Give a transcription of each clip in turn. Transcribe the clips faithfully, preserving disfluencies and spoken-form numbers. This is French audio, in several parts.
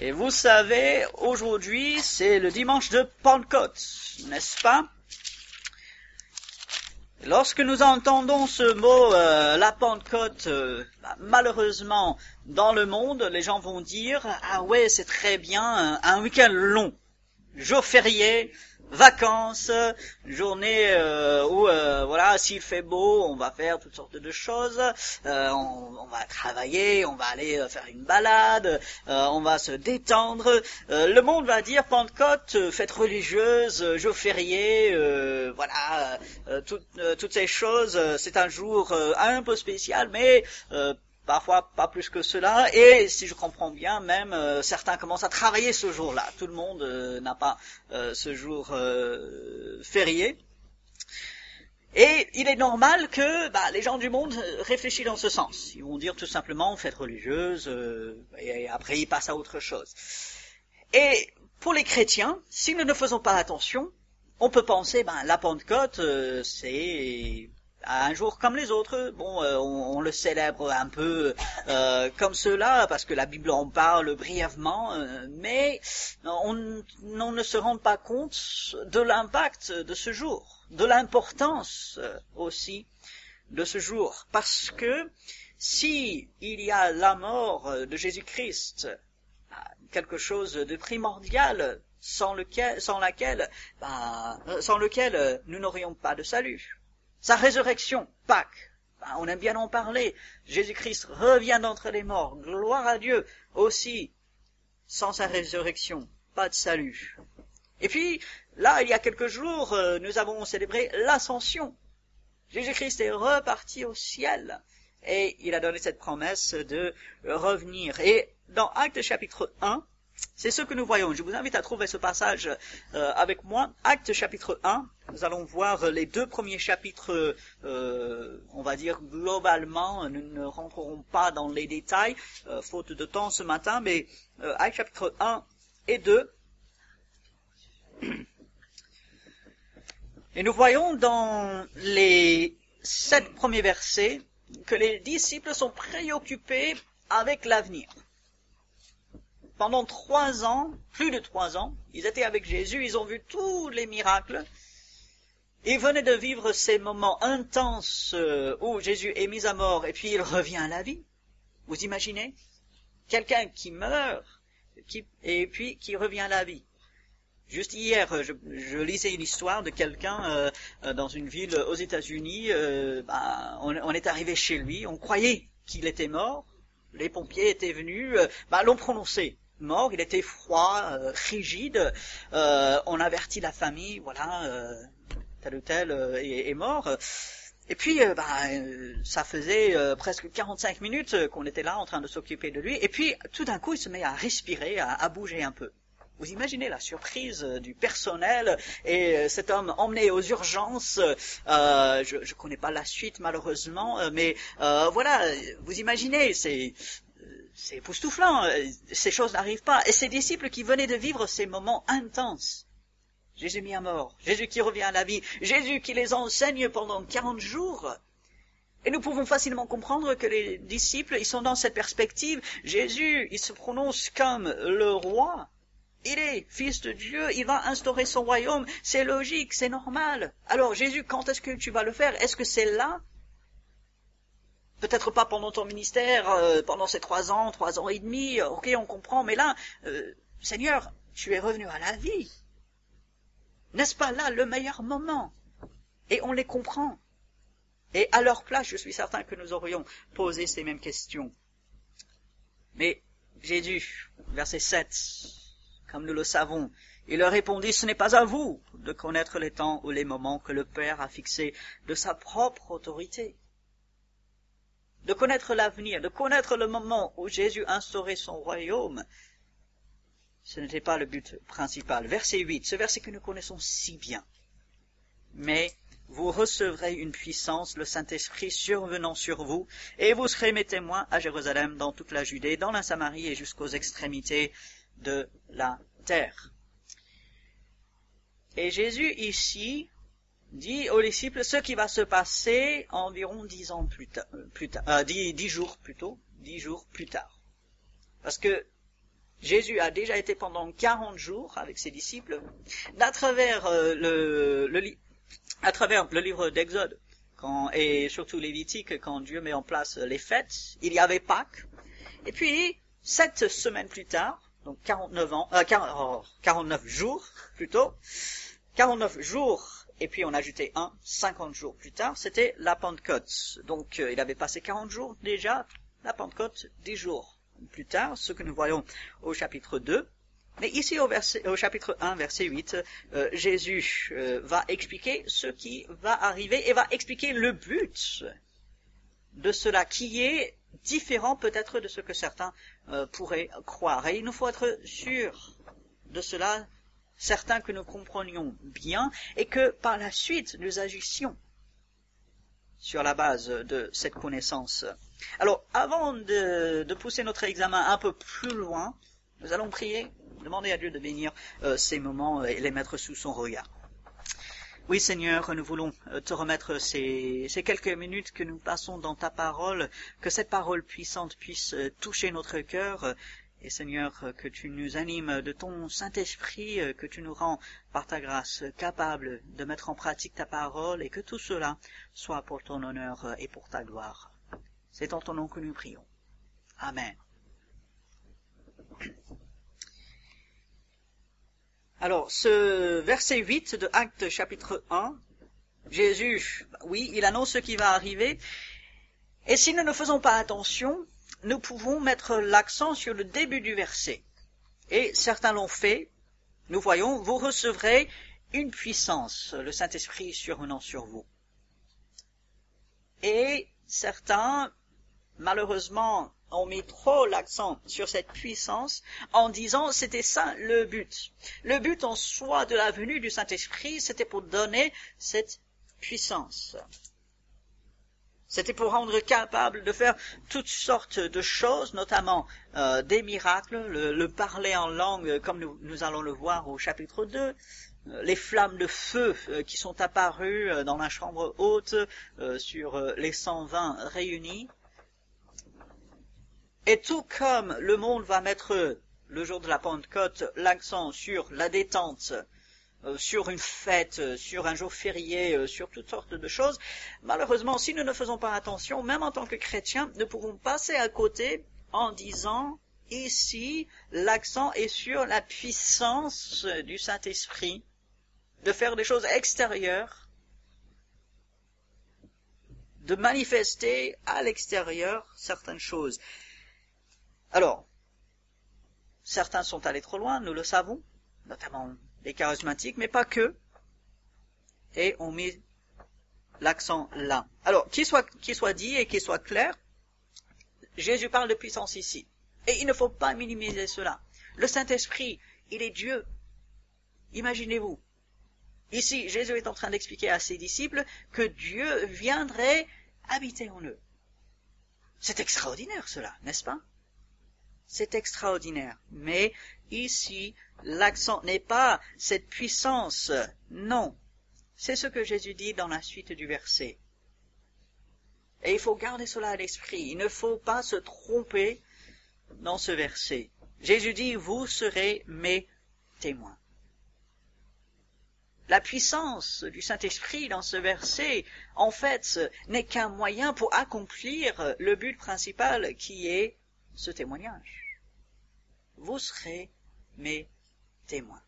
Et vous savez, aujourd'hui, c'est le dimanche de Pentecôte, n'est-ce pas? Lorsque nous entendons ce mot, euh, la Pentecôte, euh, bah, malheureusement, dans le monde, les gens vont dire « Ah ouais, c'est très bien, un, un week-end long, jour férié, vacances, journée euh, où, euh, voilà, s'il fait beau, on va faire toutes sortes de choses, euh, on, on va travailler, on va aller euh, faire une balade, euh, on va se détendre. Euh, le monde va dire Pentecôte, euh, fête religieuse, euh, jour férié, euh, voilà, euh, tout, euh, toutes ces choses. Euh, c'est un jour euh, un peu spécial, mais euh, parfois pas plus que cela, et si je comprends bien, même euh, certains commencent à travailler ce jour-là. Tout le monde euh, n'a pas euh, ce jour euh, férié. Et il est normal que bah, les gens du monde réfléchissent dans ce sens. Ils vont dire tout simplement fête religieuse, euh, et, et après ils passent à autre chose. Et pour les chrétiens, si nous ne faisons pas attention, on peut penser, ben la Pentecôte, euh, c'est un jour comme les autres. Bon, euh, on, on le célèbre un peu euh, comme cela, parce que la Bible en parle brièvement, euh, mais on, on ne se rend pas compte de l'impact de ce jour, de l'importance euh, aussi de ce jour. Parce que si il y a la mort de Jésus-Christ, quelque chose de primordial, sans lequel, sans laquelle, bah, sans lequel nous n'aurions pas de salut. Sa résurrection, Pâques, bah, on aime bien en parler. Jésus-Christ revient d'entre les morts, gloire à Dieu. Aussi, sans sa résurrection, pas de salut. Et puis, là, il y a quelques jours, nous avons célébré l'Ascension. Jésus-Christ est reparti au ciel. Et il a donné cette promesse de revenir. Et dans Actes chapitre un, c'est ce que nous voyons. Je vous invite à trouver ce passage euh, avec moi. Actes chapitre un, nous allons voir les deux premiers chapitres, euh, on va dire globalement, nous ne rentrerons pas dans les détails, euh, faute de temps ce matin, mais euh, Actes chapitre un et deux. Et nous voyons dans les sept premiers versets que les disciples sont préoccupés avec l'avenir. Pendant trois ans, plus de trois ans, ils étaient avec Jésus, ils ont vu tous les miracles. Ils venaient de vivre ces moments intenses où Jésus est mis à mort et puis il revient à la vie. Vous imaginez? Quelqu'un qui meurt qui, et puis qui revient à la vie. Juste hier, je, je lisais une histoire de quelqu'un euh, dans une ville aux États-Unis. Euh, bah, on, on est arrivé chez lui, on croyait qu'il était mort. Les pompiers étaient venus, euh, bah, l'ont prononcé mort. Il était froid, euh, rigide. Euh, on avertit la famille, voilà, euh, tel ou tel euh, est, est mort. Et puis, euh, bah, euh, ça faisait euh, presque quarante-cinq minutes qu'on était là en train de s'occuper de lui. Et puis, tout d'un coup, il se met à respirer, à, à bouger un peu. Vous imaginez la surprise du personnel et cet homme emmené aux urgences. Euh, je ne connais pas la suite malheureusement, mais euh, voilà, vous imaginez, c'est, c'est époustouflant, ces choses n'arrivent pas. Et ces disciples qui venaient de vivre ces moments intenses, Jésus mis à mort, Jésus qui revient à la vie, Jésus qui les enseigne pendant quarante jours. Et nous pouvons facilement comprendre que les disciples, ils sont dans cette perspective. Jésus, il se prononce comme le roi. Il est fils de Dieu, il va instaurer son royaume, c'est logique, c'est normal. Alors Jésus, quand est-ce que tu vas le faire? Est-ce que c'est là? Peut-être pas pendant ton ministère, euh, pendant ces trois ans, trois ans et demi, ok, on comprend, mais là, euh, Seigneur, tu es revenu à la vie. N'est-ce pas là le meilleur moment? Et on les comprend. Et à leur place, je suis certain que nous aurions posé ces mêmes questions. Mais Jésus, verset sept... Comme nous le savons, il leur répondit, ce n'est pas à vous de connaître les temps ou les moments que le Père a fixés de sa propre autorité. De connaître l'avenir, de connaître le moment où Jésus instaurait son royaume, ce n'était pas le but principal. Verset huit, ce verset que nous connaissons si bien. Mais vous recevrez une puissance, le Saint-Esprit survenant sur vous, et vous serez mes témoins à Jérusalem, dans toute la Judée, dans la Samarie et jusqu'aux extrémités de la terre. Et Jésus ici dit aux disciples ce qui va se passer environ dix ans plus tard, plus tard euh, dix, dix jours plutôt, dix jours plus tard. Parce que Jésus a déjà été pendant quarante jours avec ses disciples, à travers euh, le, le, à travers le livre d'Exode, quand, et surtout Lévitique, quand Dieu met en place les fêtes, il y avait Pâques, et puis, sept semaines plus tard, donc quarante-neuf ans, euh, quarante-neuf jours plutôt, quarante-neuf jours, et puis on ajoutait un, cinquante jours plus tard, c'était la Pentecôte. Donc euh, il avait passé quarante jours déjà, la Pentecôte, dix jours plus tard, ce que nous voyons au chapitre deux. Mais ici au, verset, au chapitre un, verset huit, euh, Jésus euh, va expliquer ce qui va arriver et va expliquer le but de cela, qui est différent peut-être de ce que certains euh, pourraient croire. Et il nous faut être sûrs de cela, certains que nous comprenions bien, et que par la suite nous agissions sur la base de cette connaissance. Alors, avant de, de pousser notre examen un peu plus loin, nous allons prier, demander à Dieu de bénir euh, ces moments et les mettre sous son regard. Oui, Seigneur, nous voulons te remettre ces, ces quelques minutes que nous passons dans ta parole, que cette parole puissante puisse toucher notre cœur, et Seigneur, que tu nous animes de ton Saint-Esprit, que tu nous rends par ta grâce capables de mettre en pratique ta parole, et que tout cela soit pour ton honneur et pour ta gloire. C'est en ton nom que nous prions. Amen. Alors, ce verset huit de Actes chapitre un, Jésus, oui, il annonce ce qui va arriver, et si nous ne faisons pas attention, nous pouvons mettre l'accent sur le début du verset. Et certains l'ont fait, nous voyons, vous recevrez une puissance, le Saint-Esprit survenant sur vous. Et certains, malheureusement, ont mis trop l'accent sur cette puissance en disant c'était ça le but. Le but en soi de la venue du Saint-Esprit, c'était pour donner cette puissance. C'était pour rendre capable de faire toutes sortes de choses, notamment euh, des miracles, le, le parler en langue comme nous, nous allons le voir au chapitre deux, euh, les flammes de feu euh, qui sont apparues euh, dans la chambre haute euh, sur euh, les cent vingt réunis. Et tout comme le monde va mettre, le jour de la Pentecôte, l'accent sur la détente, euh, sur une fête, euh, sur un jour férié, euh, sur toutes sortes de choses, malheureusement, si nous ne faisons pas attention, même en tant que chrétiens, nous pouvons passer à côté en disant, ici, l'accent est sur la puissance du Saint-Esprit, de faire des choses extérieures, de manifester à l'extérieur certaines choses. Alors, certains sont allés trop loin, nous le savons, notamment les charismatiques, mais pas que, et on met l'accent là. Alors, qu'il soit, qu'il soit dit et qu'il soit clair, Jésus parle de puissance ici, et il ne faut pas minimiser cela. Le Saint-Esprit, il est Dieu. Imaginez-vous, ici, Jésus est en train d'expliquer à ses disciples que Dieu viendrait habiter en eux. C'est extraordinaire cela, n'est-ce pas? C'est extraordinaire. Mais ici, l'accent n'est pas cette puissance. Non. C'est ce que Jésus dit dans la suite du verset. Et il faut garder cela à l'esprit. Il ne faut pas se tromper dans ce verset. Jésus dit, vous serez mes témoins. La puissance du Saint-Esprit dans ce verset, en fait, n'est qu'un moyen pour accomplir le but principal qui est ce témoignage. Vous serez mes témoins.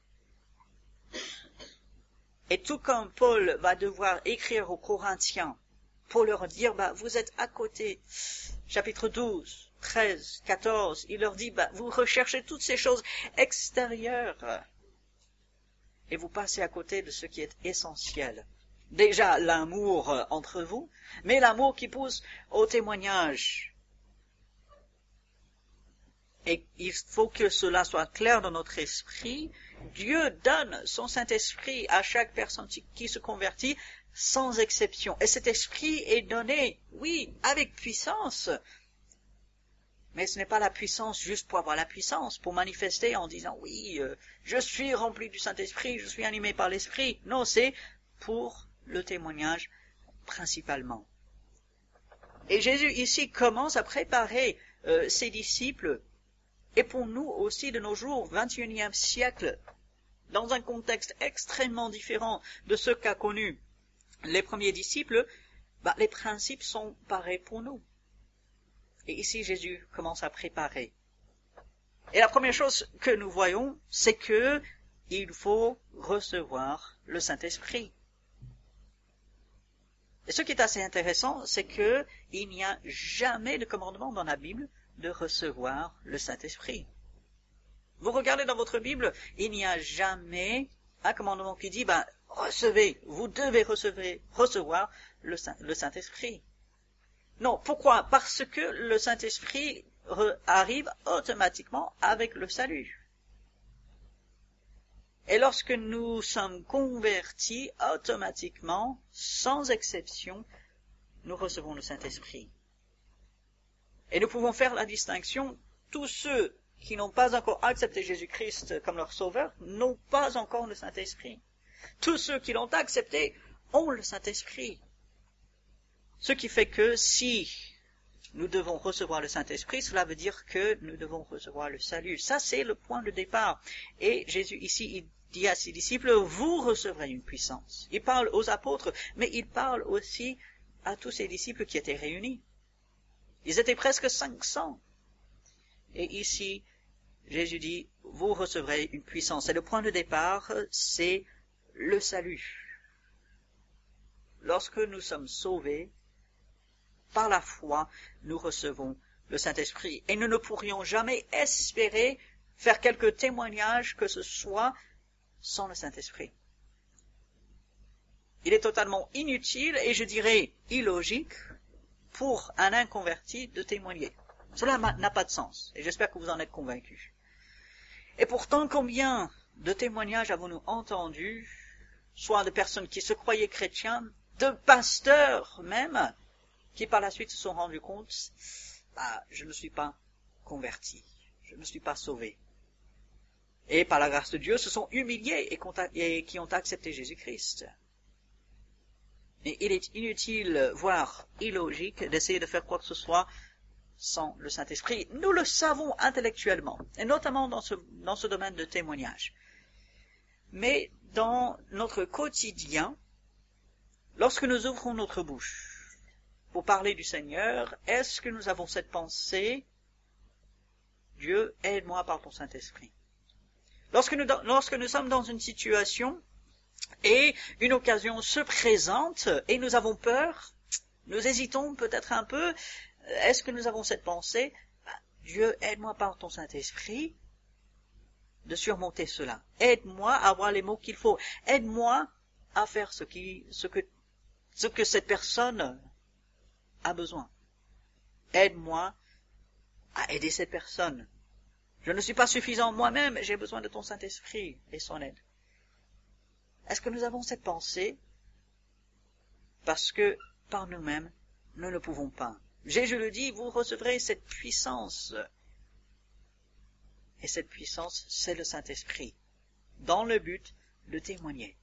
Et tout comme Paul va devoir écrire aux Corinthiens pour leur dire, bah, vous êtes à côté, chapitre douze, treize, quatorze, il leur dit, bah, vous recherchez toutes ces choses extérieures et vous passez à côté de ce qui est essentiel. Déjà, l'amour entre vous, mais l'amour qui pousse au témoignage. Et il faut que cela soit clair dans notre esprit. Dieu donne son Saint-Esprit à chaque personne qui se convertit sans exception. Et cet esprit est donné, oui, avec puissance. Mais ce n'est pas la puissance juste pour avoir la puissance, pour manifester en disant, oui, euh, je suis rempli du Saint-Esprit, je suis animé par l'Esprit. Non, c'est pour le témoignage principalement. Et Jésus ici commence à préparer euh, ses disciples Et pour nous aussi, de nos jours, vingt et unième siècle, dans un contexte extrêmement différent de ce qu'a connu les premiers disciples, bah, les principes sont pareils pour nous. Et ici, Jésus commence à préparer. Et la première chose que nous voyons, c'est que il faut recevoir le Saint-Esprit. Et ce qui est assez intéressant, c'est que il n'y a jamais de commandement dans la Bible de recevoir le Saint-Esprit. Vous regardez dans votre Bible, il n'y a jamais un commandement qui dit, ben, recevez, vous devez recevoir, recevoir le, Saint, le Saint-Esprit. Non, pourquoi? Parce que le Saint-Esprit arrive automatiquement avec le salut. Et lorsque nous sommes convertis, automatiquement, sans exception, nous recevons le Saint-Esprit. Et nous pouvons faire la distinction, tous ceux qui n'ont pas encore accepté Jésus-Christ comme leur sauveur n'ont pas encore le Saint-Esprit. Tous ceux qui l'ont accepté ont le Saint-Esprit. Ce qui fait que si nous devons recevoir le Saint-Esprit, cela veut dire que nous devons recevoir le salut. Ça, c'est le point de départ. Et Jésus, ici, il dit à ses disciples, vous recevrez une puissance. Il parle aux apôtres, mais il parle aussi à tous ses disciples qui étaient réunis. Ils étaient presque cinq cents. Et ici, Jésus dit, vous recevrez une puissance. Et le point de départ, c'est le salut. Lorsque nous sommes sauvés, par la foi, nous recevons le Saint-Esprit. Et nous ne pourrions jamais espérer faire quelque témoignage que ce soit sans le Saint-Esprit. Il est totalement inutile et je dirais illogique pour un inconverti de témoigner. Cela n'a pas de sens et j'espère que vous en êtes convaincus. Et pourtant, combien de témoignages avons-nous entendus, soit de personnes qui se croyaient chrétiens, de pasteurs même, qui par la suite se sont rendus compte, bah, je ne suis pas converti, je ne suis pas sauvé. Et par la grâce de Dieu, se sont humiliés et, et qui ont accepté Jésus-Christ. Mais il est inutile, voire illogique, d'essayer de faire quoi que ce soit sans le Saint-Esprit. Nous le savons intellectuellement, et notamment dans ce, dans ce domaine de témoignage. Mais dans notre quotidien, lorsque nous ouvrons notre bouche pour parler du Seigneur, est-ce que nous avons cette pensée, Dieu, aide-moi par ton Saint-Esprit? Lorsque nous, lorsque nous sommes dans une situation et une occasion se présente et nous avons peur, nous hésitons peut-être un peu, est-ce que nous avons cette pensée, Dieu, aide-moi par ton Saint-Esprit de surmonter cela. Aide-moi à avoir les mots qu'il faut. Aide-moi à faire ce, qui, ce, que, ce que cette personne a besoin. Aide-moi à aider cette personne. Je ne suis pas suffisant moi-même, j'ai besoin de ton Saint-Esprit et son aide. Est-ce que nous avons cette pensée? Parce que par nous-mêmes, nous ne pouvons pas. Jésus le dit, vous recevrez cette puissance. Et cette puissance, c'est le Saint-Esprit, dans le but de témoigner.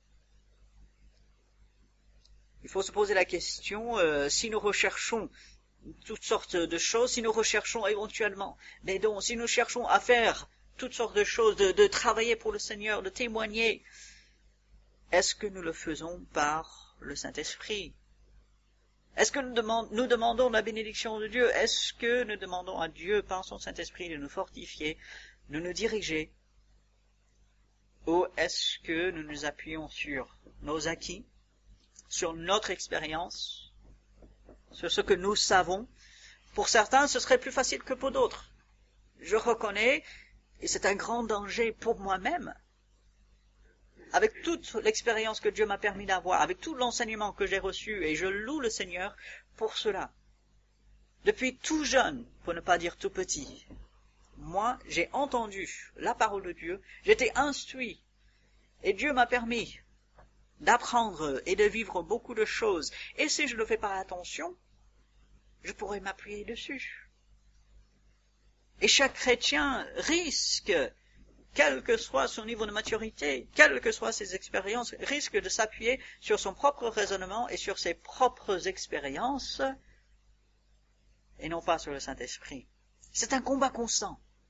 Il faut se poser la question, euh, si nous recherchons toutes sortes de choses, si nous recherchons éventuellement, mais donc si nous cherchons à faire toutes sortes de choses, de, de travailler pour le Seigneur, de témoigner, est-ce que nous le faisons par le Saint-Esprit? Est-ce que nous, demande, nous demandons la bénédiction de Dieu? Est-ce que nous demandons à Dieu par son Saint-Esprit de nous fortifier, de nous diriger? Ou est-ce que nous nous appuyons sur nos acquis, sur notre expérience, sur ce que nous savons? Pour certains, ce serait plus facile que pour d'autres. Je reconnais, et c'est un grand danger pour moi-même, avec toute l'expérience que Dieu m'a permis d'avoir, avec tout l'enseignement que j'ai reçu, et je loue le Seigneur pour cela. Depuis tout jeune, pour ne pas dire tout petit, moi, j'ai entendu la parole de Dieu, j'étais instruit, et Dieu m'a permis d'apprendre et de vivre beaucoup de choses. Et si je ne fais pas attention, je pourrais m'appuyer dessus. Et chaque chrétien risque, quel que soit son niveau de maturité, quelles que soient ses expériences, risque de s'appuyer sur son propre raisonnement et sur ses propres expériences, et non pas sur le Saint-Esprit. C'est un combat constant.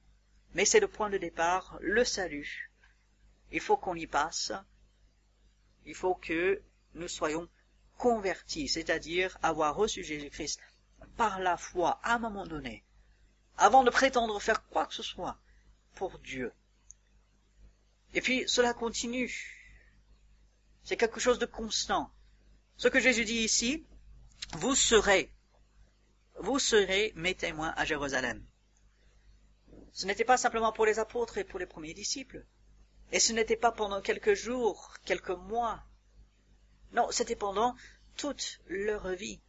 Mais c'est le point de départ, le salut. Il faut qu'on y passe. Il faut que nous soyons convertis, c'est-à-dire avoir reçu Jésus-Christ par la foi à un moment donné, avant de prétendre faire quoi que ce soit pour Dieu. Et puis cela continue. C'est quelque chose de constant. Ce que Jésus dit ici, vous serez, vous serez mes témoins à Jérusalem. Ce n'était pas simplement pour les apôtres et pour les premiers disciples. Et ce n'était pas pendant quelques jours, quelques mois. Non, c'était pendant toute leur vie.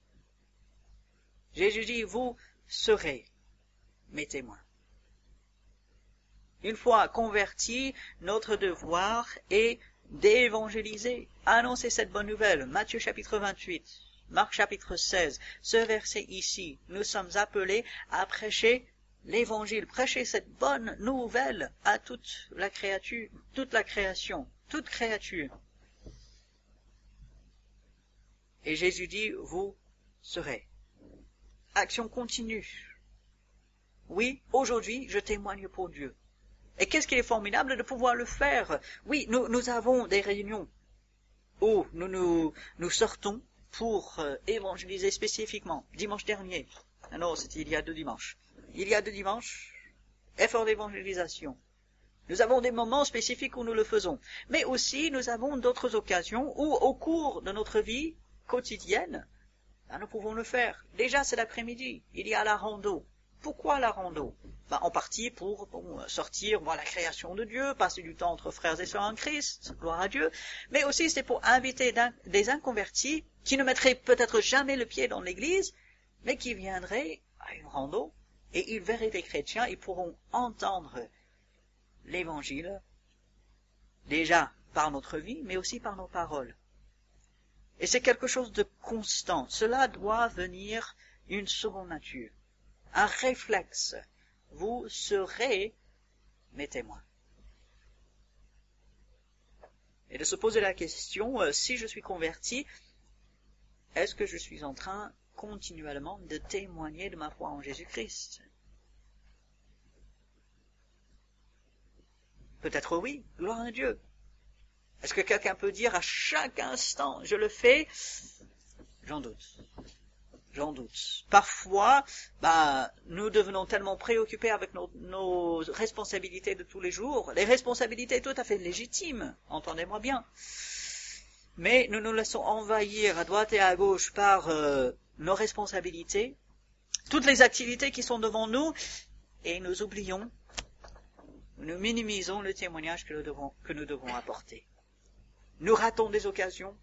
Jésus dit, vous serez mes témoins. Une fois convertis, notre devoir est d'évangéliser, annoncer cette bonne nouvelle. Matthieu chapitre vingt-huit, Marc chapitre seize, ce verset ici, nous sommes appelés à prêcher l'évangile, prêcher cette bonne nouvelle à toute la créature, toute la création, toute créature. Et Jésus dit, vous serez. Action continue. Oui, aujourd'hui, je témoigne pour Dieu. Et qu'est-ce qu'il est formidable de pouvoir le faire. Oui, nous, nous avons des réunions où nous nous, nous sortons pour euh, évangéliser spécifiquement. Dimanche dernier, ah non, c'était il y a deux dimanches. Il y a deux dimanches, effort d'évangélisation. Nous avons des moments spécifiques où nous le faisons. Mais aussi, nous avons d'autres occasions où, au cours de notre vie quotidienne, ben, nous pouvons le faire. Déjà, c'est l'après-midi. Il y a la rando. Pourquoi la rando? Ben, en partie pour bon, sortir, voir la création de Dieu, passer du temps entre frères et sœurs en Christ, gloire à Dieu. Mais aussi, c'est pour inviter des inconvertis qui ne mettraient peut-être jamais le pied dans l'église, mais qui viendraient à une rando, et ils verraient des chrétiens, ils pourront entendre l'évangile, déjà par notre vie, mais aussi par nos paroles. Et c'est quelque chose de constant. Cela doit venir une seconde nature, un réflexe. Vous serez mes témoins. Et de se poser la question, euh, si je suis converti, est-ce que je suis en train continuellement de témoigner de ma foi en Jésus-Christ? Peut-être oui, gloire à Dieu. Est-ce que quelqu'un peut dire à chaque instant, je le fais? J'en doute. J'en doute. Parfois, bah, nous devenons tellement préoccupés avec nos, nos responsabilités de tous les jours, les responsabilités tout à fait légitimes, entendez-moi bien. Mais nous nous laissons envahir à droite et à gauche par euh, nos responsabilités, toutes les activités qui sont devant nous, et nous oublions, nous minimisons le témoignage que nous devons, que nous devons apporter. Nous ratons des occasions,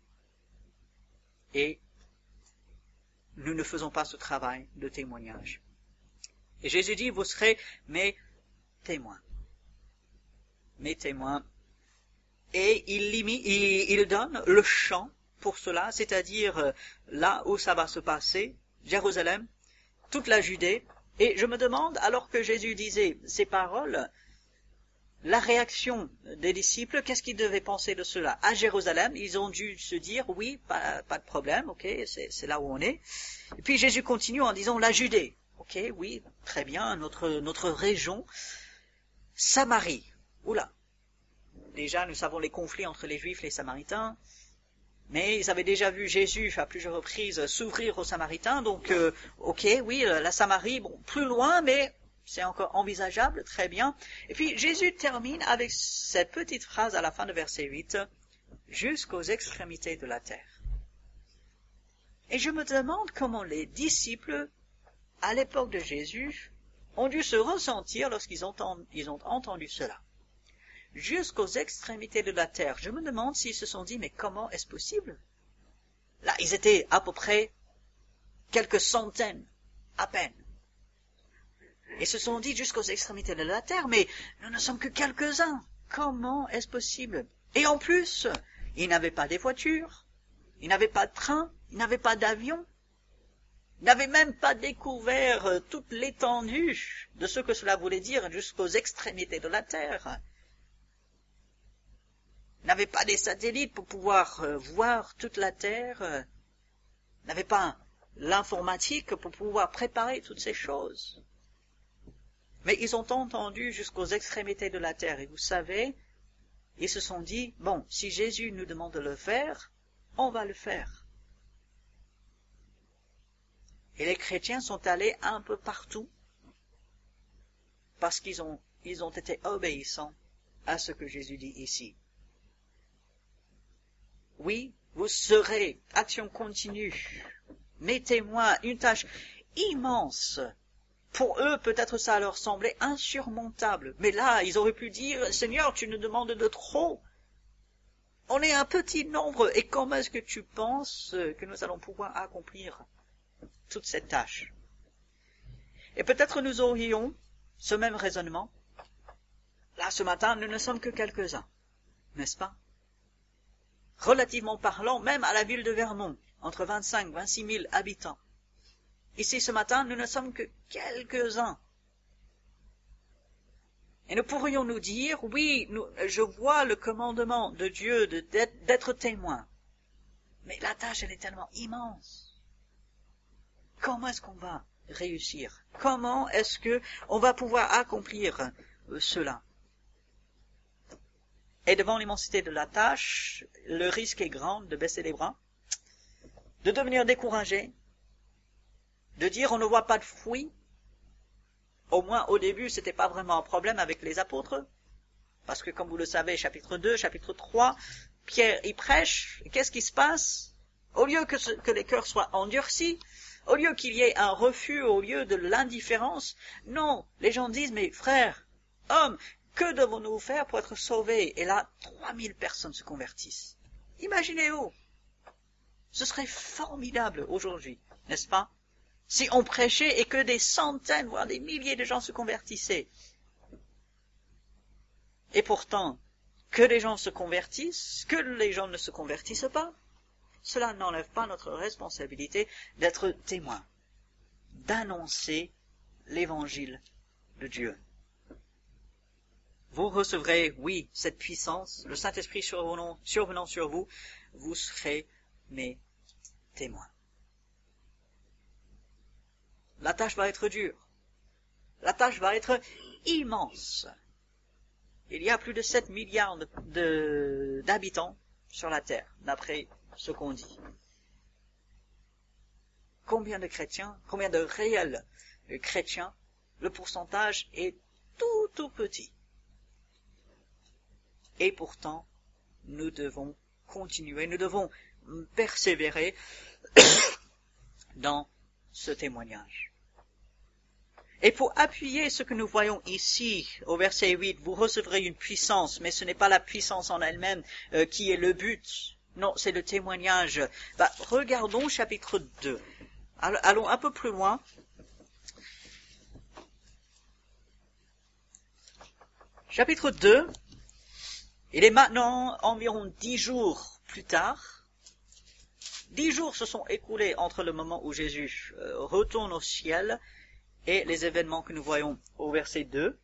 et nous ne faisons pas ce travail de témoignage. Et Jésus dit, vous serez mes témoins. Mes témoins. Et il, limite, il, il donne le champ pour cela, c'est-à-dire là où ça va se passer, Jérusalem, toute la Judée. Et je me demande, alors que Jésus disait ces paroles, la réaction des disciples, qu'est-ce qu'ils devaient penser de cela? À Jérusalem, ils ont dû se dire, oui, pas, pas de problème, ok, c'est, c'est là où on est. Et puis Jésus continue en disant, la Judée, ok, oui, très bien, notre, notre région, Samarie, oula. Déjà, nous savons les conflits entre les Juifs et les Samaritains, mais ils avaient déjà vu Jésus à plusieurs reprises s'ouvrir aux Samaritains, donc, euh, ok, oui, la Samarie, bon, plus loin, mais c'est encore envisageable, très bien. Et puis Jésus termine avec cette petite phrase à la fin de verset huit, jusqu'aux extrémités de la terre. Et je me demande comment les disciples, à l'époque de Jésus, ont dû se ressentir lorsqu'ils ont, ils ont entendu cela. Jusqu'aux extrémités de la terre. Je me demande s'ils se sont dit, mais comment est-ce possible? Là, ils étaient à peu près quelques centaines, à peine. Et se sont dit jusqu'aux extrémités de la terre, mais nous ne sommes que quelques-uns. Comment est-ce possible? Et en plus, ils n'avaient pas des voitures, ils n'avaient pas de train, ils n'avaient pas d'avion, ils n'avaient même pas découvert toute l'étendue de ce que cela voulait dire jusqu'aux extrémités de la terre. Ils n'avaient pas des satellites pour pouvoir voir toute la terre, ils n'avaient pas l'informatique pour pouvoir préparer toutes ces choses. Mais ils ont entendu jusqu'aux extrémités de la terre. Et vous savez, ils se sont dit, bon, si Jésus nous demande de le faire, on va le faire. Et les chrétiens sont allés un peu partout parce qu'ils ont, ils ont été obéissants à ce que Jésus dit ici. Oui, vous serez, action continue, mes témoins, une tâche immense. Pour eux, peut-être ça leur semblait insurmontable. Mais là, ils auraient pu dire, Seigneur, tu nous demandes de trop. On est un petit nombre, et comment est-ce que tu penses que nous allons pouvoir accomplir toute cette tâche? Et peut-être nous aurions ce même raisonnement. Là, ce matin, nous ne sommes que quelques-uns, n'est-ce pas? Relativement parlant, même à la ville de Vermont, entre vingt-cinq et vingt-six mille habitants. Ici, ce matin, nous ne sommes que quelques-uns. Et nous pourrions nous dire, oui, nous, je vois le commandement de Dieu de, d'être, d'être témoin. Mais la tâche, elle est tellement immense. Comment est-ce qu'on va réussir? Comment est-ce que on va pouvoir accomplir euh, cela? Et devant l'immensité de la tâche, le risque est grand de baisser les bras, de devenir découragé, de dire on ne voit pas de fruits. Au moins au début, c'était pas vraiment un problème avec les apôtres, parce que comme vous le savez, chapitre deux, chapitre trois, Pierre y prêche, et qu'est-ce qui se passe? Au lieu que, ce, que les cœurs soient endurcis, au lieu qu'il y ait un refus, au lieu de l'indifférence, non, les gens disent, mais frères, hommes, que devons-nous faire pour être sauvés? Et là, trois mille personnes se convertissent. Imaginez-vous, ce serait formidable aujourd'hui, n'est-ce pas? Si on prêchait et que des centaines, voire des milliers de gens se convertissaient. Et pourtant, que les gens se convertissent, que les gens ne se convertissent pas, cela n'enlève pas notre responsabilité d'être témoins, d'annoncer l'évangile de Dieu. Vous recevrez, oui, cette puissance, le Saint-Esprit survenant, survenant sur vous, vous serez mes témoins. La tâche va être dure. La tâche va être immense. Il y a plus de sept milliards de, de, d'habitants sur la terre, d'après ce qu'on dit. Combien de chrétiens, combien de réels chrétiens? Le pourcentage est tout, tout petit. Et pourtant, nous devons continuer, nous devons persévérer dans ce témoignage. Et pour appuyer ce que nous voyons ici, au verset huit, vous recevrez une puissance, mais ce n'est pas la puissance en elle-même euh, qui est le but. Non, c'est le témoignage. Bah, regardons chapitre deux. Allons un peu plus loin. Chapitre deux, il est maintenant environ dix jours plus tard. Dix jours se sont écoulés entre le moment où Jésus euh, retourne au ciel et les événements que nous voyons au verset deux.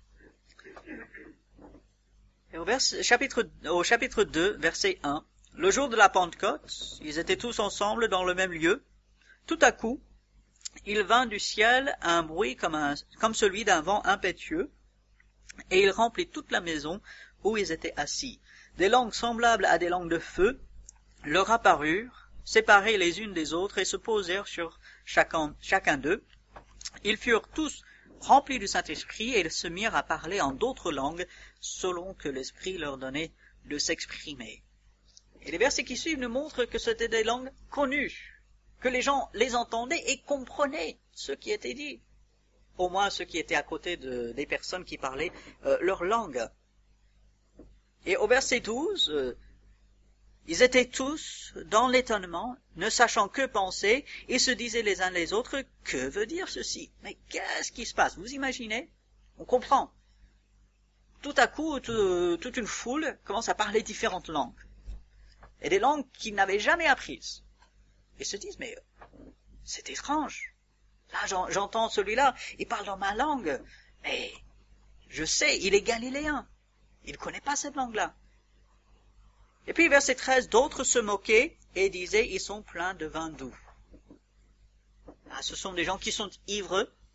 Et au, vers, chapitre, au chapitre deux, verset un, le jour de la Pentecôte, ils étaient tous ensemble dans le même lieu. Tout à coup, il vint du ciel un bruit comme, un, comme celui d'un vent impétueux, et il remplit toute la maison où ils étaient assis. Des langues semblables à des langues de feu leur apparurent, séparées les unes des autres, et se posèrent sur chacun, chacun d'eux. Ils furent tous remplis du Saint-Esprit, et ils se mirent à parler en d'autres langues, selon que l'Esprit leur donnait de s'exprimer. Et les versets qui suivent nous montrent que c'était des langues connues, que les gens les entendaient et comprenaient ce qui était dit. Au moins ceux qui étaient à côté de, des personnes qui parlaient euh, leur langue. Et au verset douze, euh, ils étaient tous dans l'étonnement, ne sachant que penser, et se disaient les uns les autres, que veut dire ceci? Mais qu'est-ce qui se passe? Vous imaginez? On comprend. Tout à coup, tout, toute une foule commence à parler différentes langues. Et des langues qu'ils n'avaient jamais apprises. Et se disent, mais c'est étrange. Là, j'entends celui-là, il parle dans ma langue. Mais je sais, il est galiléen. Il ne connaît pas cette langue-là. Et puis, verset treize, d'autres se moquaient et disaient, ils sont pleins de vin doux. Ah, ce sont des gens qui sont ivres,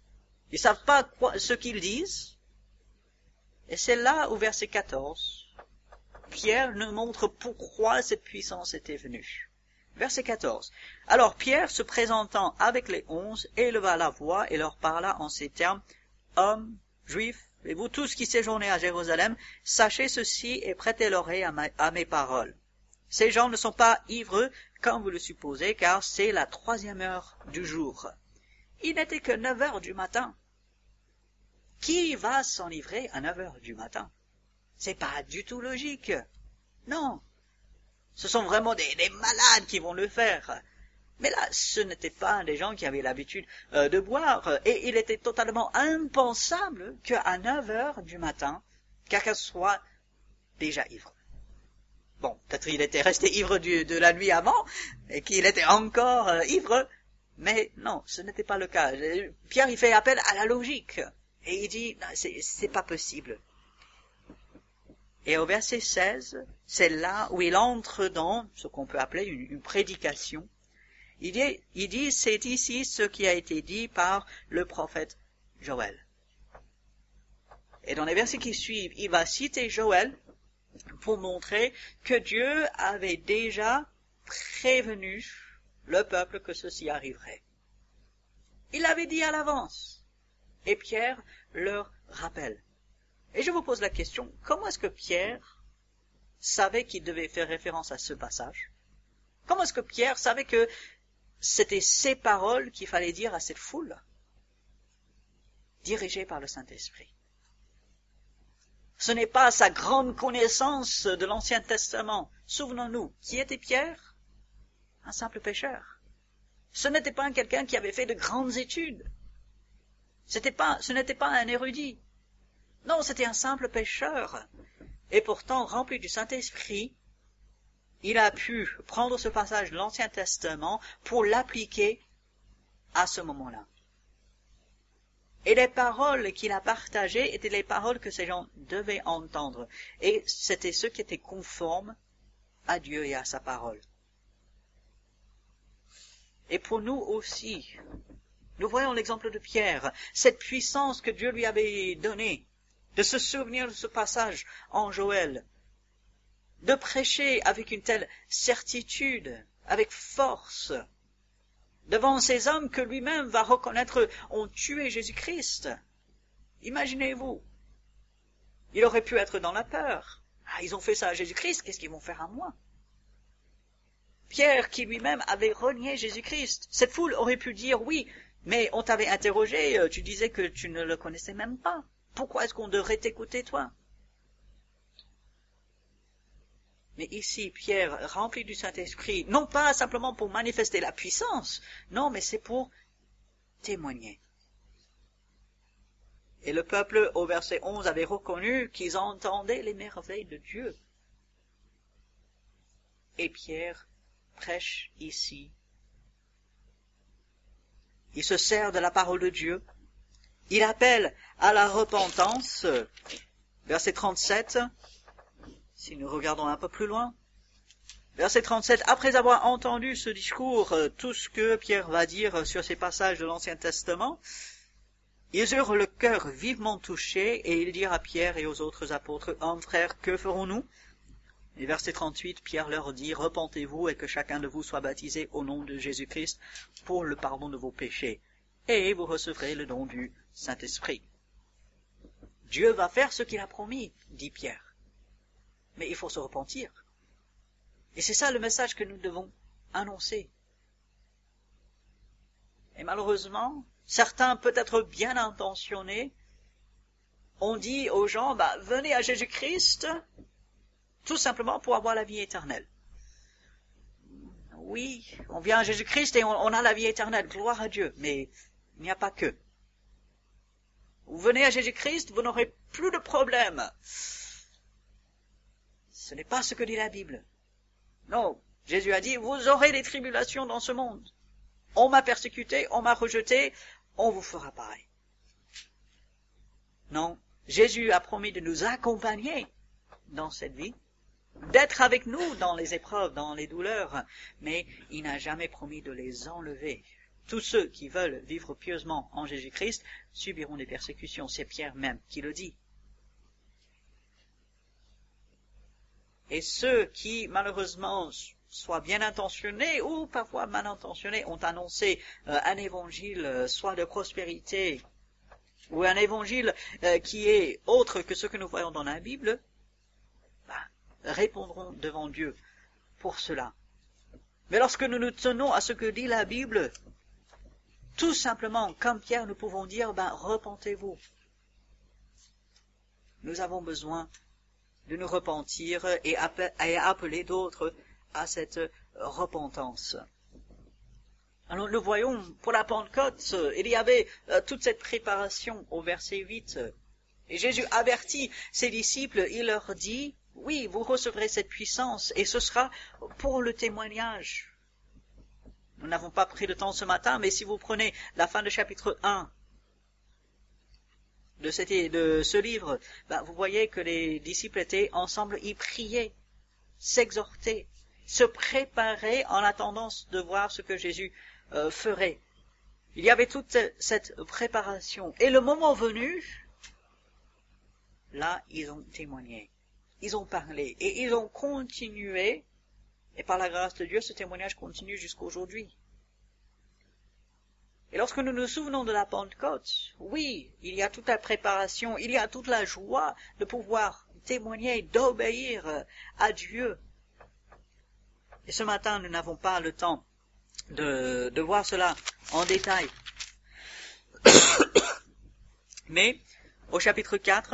Ils savent pas quoi, ce qu'ils disent. Et c'est là, au verset quatorze, Pierre nous montre pourquoi cette puissance était venue. Verset quatorze. Alors Pierre, se présentant avec les onze, éleva la voix et leur parla en ces termes. Hommes, juifs, et vous tous qui séjournez à Jérusalem, sachez ceci et prêtez l'oreille à, ma, à mes paroles. Ces gens ne sont pas ivres, comme vous le supposez, car c'est la troisième heure du jour. Il n'était que neuf heures du matin. Qui va s'enivrer à neuf heures du matin? C'est pas du tout logique. Non. Ce sont vraiment des, des malades qui vont le faire. Mais là, ce n'étaient pas des gens qui avaient l'habitude euh, de boire. Et il était totalement impensable qu'à neuf heures du matin, quelqu'un soit déjà ivre. Bon, peut-être il était resté ivre du, de la nuit avant, et qu'il était encore euh, ivre. Mais non, ce n'était pas le cas. Pierre, il fait appel à la logique. Et il dit, c'est, c'est pas possible. Et au verset seize, c'est là où il entre dans ce qu'on peut appeler une, une prédication. Il dit, il dit, c'est ici ce qui a été dit par le prophète Joël. Et dans les versets qui suivent, il va citer Joël pour montrer que Dieu avait déjà prévenu le peuple que ceci arriverait. Il l'avait dit à l'avance. Et Pierre leur rappelle. Et je vous pose la question, comment est-ce que Pierre savait qu'il devait faire référence à ce passage? Comment est-ce que Pierre savait que c'était ces paroles qu'il fallait dire à cette foule, dirigée par le Saint-Esprit? Ce n'est pas sa grande connaissance de l'Ancien Testament. Souvenons-nous, qui était Pierre? Un simple pécheur. Ce n'était pas quelqu'un qui avait fait de grandes études. C'était pas, ce n'était pas un érudit. Non, c'était un simple pécheur. Et pourtant, rempli du Saint-Esprit, il a pu prendre ce passage de l'Ancien Testament pour l'appliquer à ce moment-là. Et les paroles qu'il a partagées étaient les paroles que ces gens devaient entendre. Et c'était ceux qui étaient conformes à Dieu et à sa parole. Et pour nous aussi, nous voyons l'exemple de Pierre, cette puissance que Dieu lui avait donnée, de se souvenir de ce passage en Joël, de prêcher avec une telle certitude, avec force, devant ces hommes que lui-même va reconnaître ont tué Jésus-Christ. Imaginez-vous, il aurait pu être dans la peur. Ah, ils ont fait ça à Jésus-Christ, qu'est-ce qu'ils vont faire à moi? Pierre, qui lui-même avait renié Jésus-Christ, cette foule aurait pu dire, oui, mais on t'avait interrogé, tu disais que tu ne le connaissais même pas. Pourquoi est-ce qu'on devrait t'écouter, toi? Mais ici, Pierre, rempli du Saint-Esprit, non pas simplement pour manifester la puissance, non, mais c'est pour témoigner. Et le peuple, au verset onze, avait reconnu qu'ils entendaient les merveilles de Dieu. Et Pierre prêche ici. Il se sert de la parole de Dieu. Il appelle à la repentance, verset trente-sept, si nous regardons un peu plus loin. Verset trente-sept, après avoir entendu ce discours, tout ce que Pierre va dire sur ces passages de l'Ancien Testament, ils eurent le cœur vivement touché, et ils dirent à Pierre et aux autres apôtres, « Hommes, frères, que ferons-nous » Et verset trente-huit, Pierre leur dit, « Repentez-vous et que chacun de vous soit baptisé au nom de Jésus-Christ pour le pardon de vos péchés, et vous recevrez le don du Saint-Esprit. » Dieu va faire ce qu'il a promis, dit Pierre. Mais il faut se repentir. Et c'est ça le message que nous devons annoncer. Et malheureusement, certains, peut-être bien intentionnés, ont dit aux gens, bah, venez à Jésus-Christ, tout simplement pour avoir la vie éternelle. Oui, on vient à Jésus-Christ et on, on a la vie éternelle, gloire à Dieu, mais il n'y a pas que. Vous venez à Jésus-Christ, vous n'aurez plus de problème. Ce n'est pas ce que dit la Bible. Non, Jésus a dit, vous aurez des tribulations dans ce monde. On m'a persécuté, on m'a rejeté, on vous fera pareil. Non, Jésus a promis de nous accompagner dans cette vie, d'être avec nous dans les épreuves, dans les douleurs, mais il n'a jamais promis de les enlever. tous ceux qui veulent vivre pieusement en Jésus-Christ subiront des persécutions. C'est Pierre même qui le dit. Et ceux qui, malheureusement, soient bien intentionnés ou parfois mal intentionnés, ont annoncé euh, un évangile euh, soit de prospérité ou un évangile euh, qui est autre que ce que nous voyons dans la Bible, bah, répondront devant Dieu pour cela. Mais lorsque nous nous tenons à ce que dit la Bible, tout simplement, comme Pierre, nous pouvons dire, ben, repentez-vous. Nous avons besoin de nous repentir et appeler d'autres à cette repentance. Alors nous voyons, pour la Pentecôte, il y avait euh, toute cette préparation au verset huit. Et Jésus avertit ses disciples, il leur dit, oui, vous recevrez cette puissance et ce sera pour le témoignage. Nous n'avons pas pris de temps ce matin, mais si vous prenez la fin du chapitre un de, cette, de ce livre, ben, vous voyez que les disciples étaient ensemble, ils priaient, s'exhortaient, se préparaient en attendant de voir ce que Jésus euh, ferait. Il y avait toute cette préparation. Et le moment venu, là, ils ont témoigné. Ils ont parlé et ils ont continué. Et par la grâce de Dieu, ce témoignage continue jusqu'aujourd'hui. Et lorsque nous nous souvenons de la Pentecôte, oui, il y a toute la préparation, il y a toute la joie de pouvoir témoigner, d'obéir à Dieu. Et ce matin, nous n'avons pas le temps de, de voir cela en détail. Mais, au chapitre quatre,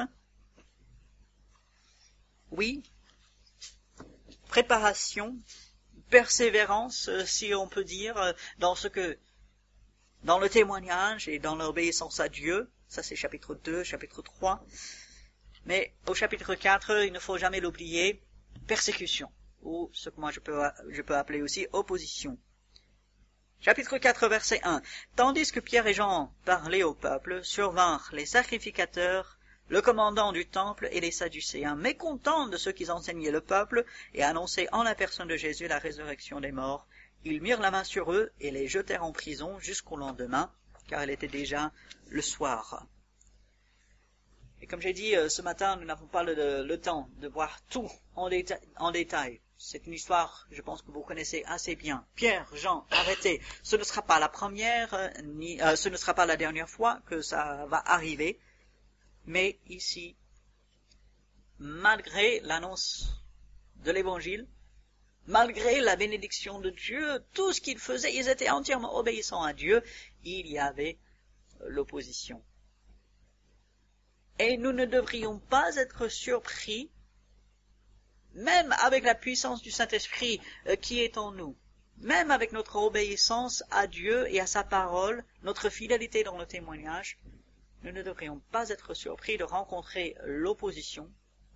oui, préparation, persévérance, si on peut dire, dans ce que, dans le témoignage et dans l'obéissance à Dieu. Ça, c'est chapitre deux, chapitre trois. Mais au chapitre quatre, il ne faut jamais l'oublier, persécution, ou ce que moi je peux, je peux appeler aussi opposition. Chapitre quatre, verset un. Tandis que Pierre et Jean parlaient au peuple, survinrent les sacrificateurs, le commandant du temple et les Sadducéens, mécontents de ce qu'ils enseignaient le peuple et annonçaient en la personne de Jésus la résurrection des morts. Ils mirent la main sur eux et les jetèrent en prison jusqu'au lendemain, car il était déjà le soir. Et comme j'ai dit, ce matin, nous n'avons pas le, le temps de voir tout en, déta- en détail. C'est une histoire, je pense que vous connaissez assez bien. Pierre, Jean, arrêtez. Ce ne sera pas la première, euh, ni euh, ce ne sera pas la dernière fois que ça va arriver. Mais ici, malgré l'annonce de l'Évangile, malgré la bénédiction de Dieu, tout ce qu'ils faisaient, ils étaient entièrement obéissants à Dieu, il y avait l'opposition. Et nous ne devrions pas être surpris, même avec la puissance du Saint-Esprit qui est en nous, même avec notre obéissance à Dieu et à sa parole, notre fidélité dans le témoignage, nous ne devrions pas être surpris de rencontrer l'opposition,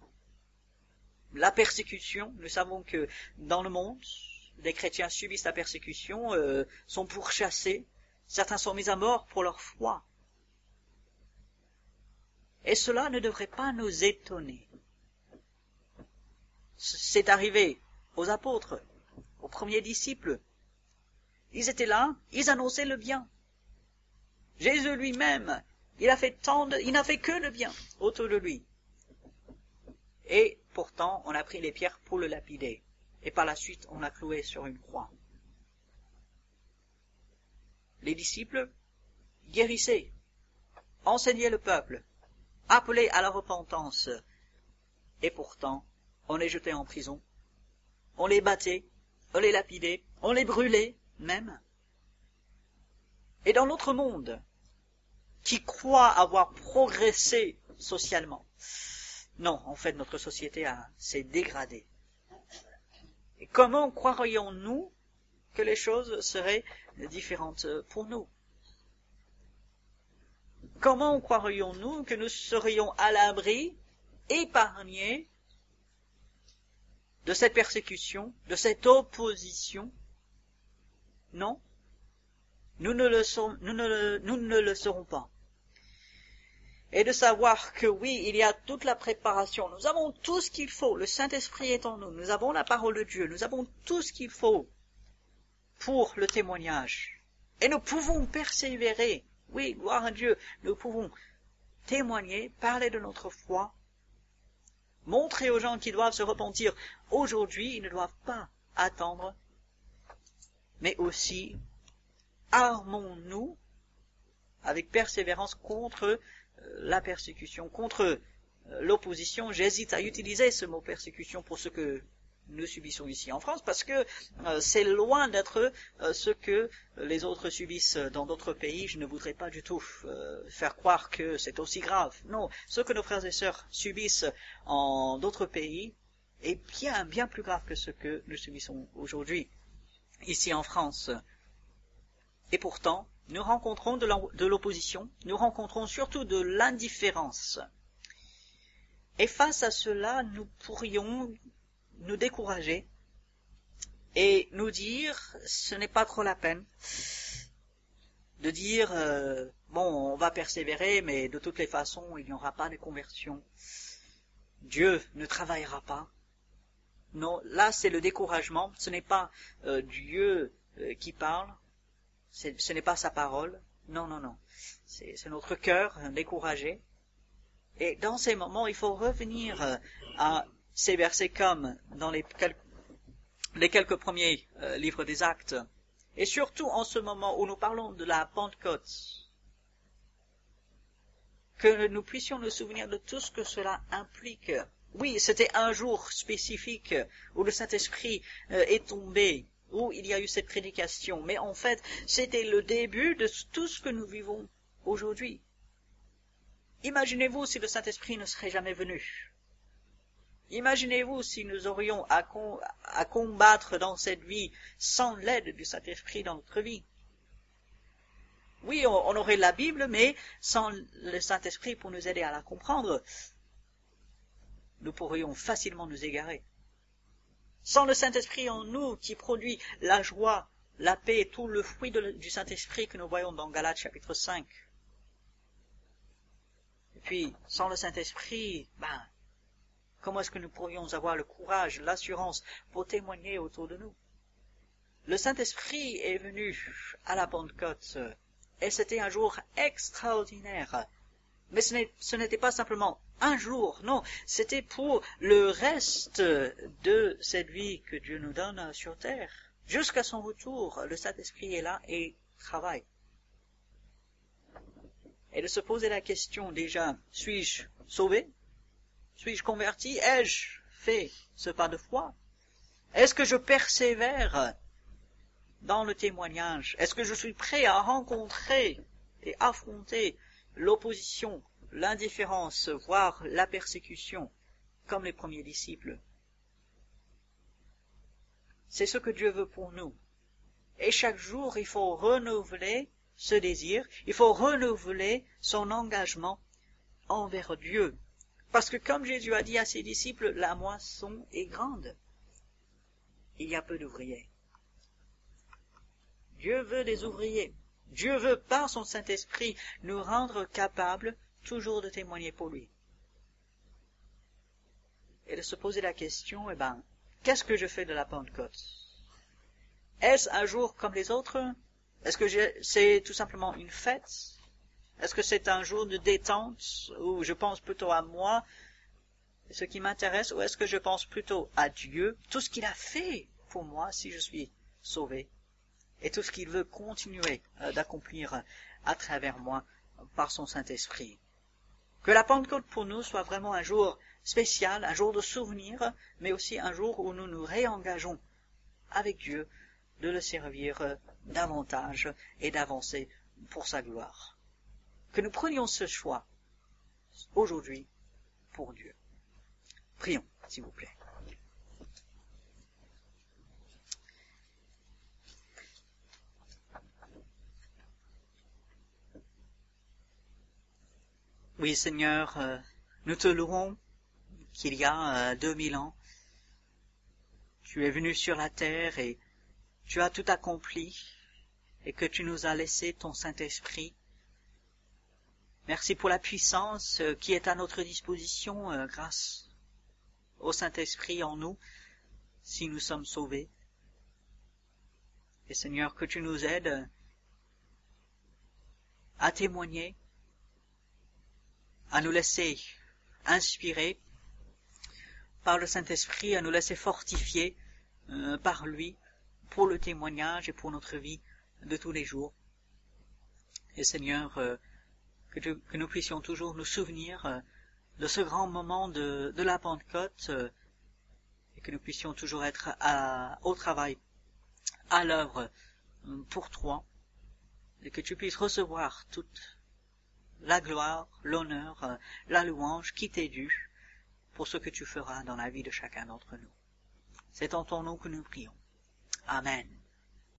la persécution. Nous savons que dans le monde, les chrétiens subissent la persécution, euh, sont pourchassés, certains sont mis à mort pour leur foi. Et cela ne devrait pas nous étonner. C'est arrivé aux apôtres, aux premiers disciples. Ils étaient là, ils annonçaient le bien. Jésus lui-même, il a fait tant de, il n'a fait que le bien autour de lui. Et pourtant, on a pris les pierres pour le lapider. Et par la suite, on l'a cloué sur une croix. Les disciples guérissaient, enseignaient le peuple, appelaient à la repentance. Et pourtant, on les jetait en prison, on les battait, on les lapidait, on les brûlait même. Et dans notre monde, qui croit avoir progressé socialement, non, en fait, notre société a, s'est dégradée. Et comment croirions-nous que les choses seraient différentes pour nous? Comment croirions-nous que nous serions à l'abri, épargnés de cette persécution, de cette opposition? Non, nous ne le, sommes, nous ne le, nous ne le serons pas. Et de savoir que oui, il y a toute la préparation, nous avons tout ce qu'il faut, le Saint-Esprit est en nous, nous avons la parole de Dieu, nous avons tout ce qu'il faut pour le témoignage. Et nous pouvons persévérer. Oui, gloire à Dieu, nous pouvons témoigner, parler de notre foi, montrer aux gens qui doivent se repentir aujourd'hui, ils ne doivent pas attendre, mais aussi armons-nous avec persévérance contre la persécution, contre l'opposition. J'hésite à utiliser ce mot persécution pour ce que nous subissons ici en France, parce que euh, c'est loin d'être euh, ce que les autres subissent dans d'autres pays. Je ne voudrais pas du tout euh, faire croire que c'est aussi grave. Non, ce que nos frères et sœurs subissent en d'autres pays est bien, bien plus grave que ce que nous subissons aujourd'hui, ici en France. Et pourtant, nous rencontrons de l'opposition, nous rencontrons surtout de l'indifférence. Et face à cela, nous pourrions nous décourager et nous dire, ce n'est pas trop la peine de dire, euh, bon, on va persévérer, mais de toutes les façons, il n'y aura pas de conversion. Dieu ne travaillera pas. Non, là, c'est le découragement. Ce n'est pas euh, Dieu euh, qui parle. C'est, ce n'est pas sa parole. Non, non, non. C'est, c'est notre cœur découragé. Et dans ces moments, il faut revenir euh, à ces versets comme dans les quelques, les quelques premiers euh, livres des Actes. Et surtout en ce moment où nous parlons de la Pentecôte. Que nous puissions nous souvenir de tout ce que cela implique. Oui, c'était un jour spécifique où le Saint-Esprit euh, est tombé, où il y a eu cette prédication. Mais en fait, c'était le début de tout ce que nous vivons aujourd'hui. Imaginez-vous si le Saint-Esprit ne serait jamais venu. Imaginez-vous si nous aurions à, com- à combattre dans cette vie sans l'aide du Saint-Esprit dans notre vie. Oui, on, on aurait la Bible, mais sans le Saint-Esprit pour nous aider à la comprendre, nous pourrions facilement nous égarer. Sans le Saint-Esprit en nous qui produit la joie, la paix, tout le fruit de, du Saint-Esprit que nous voyons dans Galates chapitre cinq. Et puis, sans le Saint-Esprit, ben, comment est-ce que nous pourrions avoir le courage, l'assurance pour témoigner autour de nous? Le Saint-Esprit est venu à la Pentecôte et c'était un jour extraordinaire. Mais ce, n'est, ce n'était pas simplement un jour, non, c'était pour le reste de cette vie que Dieu nous donne sur terre. Jusqu'à son retour, le Saint-Esprit est là et travaille. Et de se poser la question déjà, suis-je sauvé? Suis-je converti? Ai-je fait ce pas de foi? Est-ce que je persévère dans le témoignage? Est-ce que je suis prêt à rencontrer et affronter l'opposition, l'indifférence, voire la persécution, comme les premiers disciples? C'est ce que Dieu veut pour nous. Et chaque jour, il faut renouveler ce désir, il faut renouveler son engagement envers Dieu. Parce que comme Jésus a dit à ses disciples, la moisson est grande. Il y a peu d'ouvriers. Dieu veut des ouvriers. Dieu veut, par son Saint-Esprit, nous rendre capables toujours de témoigner pour lui. Et de se poser la question, eh ben, qu'est-ce que je fais de la Pentecôte? Est-ce un jour comme les autres? Est-ce que j'ai, c'est tout simplement une fête? Est-ce que c'est un jour de détente où je pense plutôt à moi, ce qui m'intéresse, ou est-ce que je pense plutôt à Dieu, tout ce qu'il a fait pour moi si je suis sauvé, et tout ce qu'il veut continuer d'accomplir à travers moi par son Saint-Esprit? Que la Pentecôte pour nous soit vraiment un jour spécial, un jour de souvenir, mais aussi un jour où nous nous réengageons avec Dieu de le servir davantage et d'avancer pour sa gloire. Que nous prenions ce choix aujourd'hui pour Dieu. Prions, s'il vous plaît. Oui, Seigneur, euh, nous te louons qu'il y a euh, deux mille ans, tu es venu sur la terre et tu as tout accompli et que tu nous as laissé ton Saint-Esprit. Merci pour la puissance euh, qui est à notre disposition euh, grâce au Saint-Esprit en nous, si nous sommes sauvés. Et Seigneur, que tu nous aides à témoigner, à nous laisser inspirer par le Saint-Esprit, à nous laisser fortifier euh, par lui pour le témoignage et pour notre vie de tous les jours. Et Seigneur, euh, que, tu, que nous puissions toujours nous souvenir euh, de ce grand moment de, de la Pentecôte euh, et que nous puissions toujours être à, au travail, à l'œuvre euh, pour toi, et que tu puisses recevoir toute la gloire, l'honneur, euh, la louange qui t'est due pour ce que tu feras dans la vie de chacun d'entre nous. C'est en ton nom que nous prions. Amen.